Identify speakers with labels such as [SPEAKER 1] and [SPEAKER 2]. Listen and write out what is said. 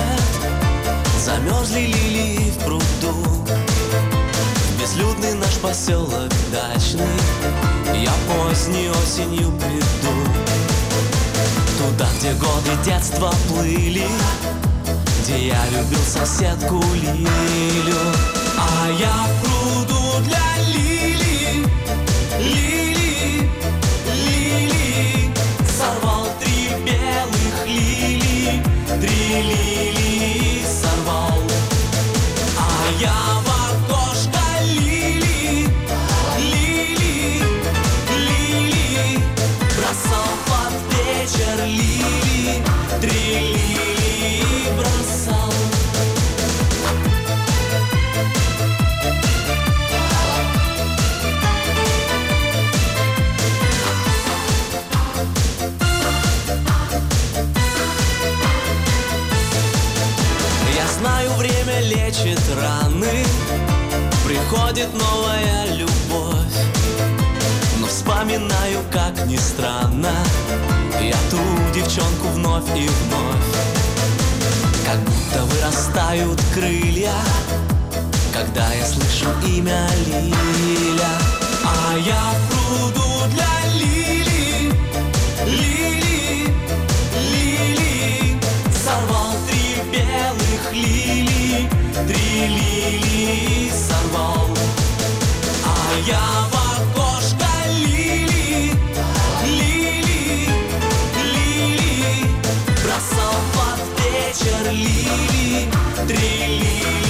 [SPEAKER 1] замерзли лилии в пруду. Безлюдный наш поселок дачный, я поздней осенью приду. Туда, где годы детства плыли, где я любил соседку Лилю. А я в пруду для лилий, лилий, лилий сорвал 3 белых лилии, 3 лилии сорвал. А я в окошко лилии, лилии, лилии бросал под вечер лилии, 3 лилии бросал. Я знаю, время лечит раны, приходит новая любовь. Но вспоминаю, как ни странно, я ту девчонку вновь и вновь. Как будто вырастают крылья, когда я слышу имя Лиля. А я в пруду для лилий, лилий, лилий сорвал 3 белых лилии, 3 лилии сорвал. А я в окошко лилии, лилии, лилии бросал под вечер лилии, 3 лилии.